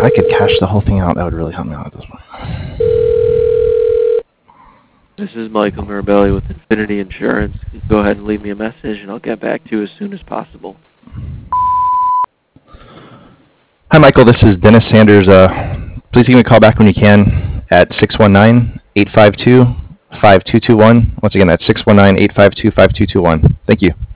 If I could cash the whole thing out, that would really help me out at this point. This is Michael Mirabelli with Infinity Insurance. Go ahead and leave me a message, and I'll get back to you as soon as possible. Hi, Michael. This is Dennis Sanders. Please give me a call back when you can at 619-852-5221. Once again, that's 619-852-5221. Thank you.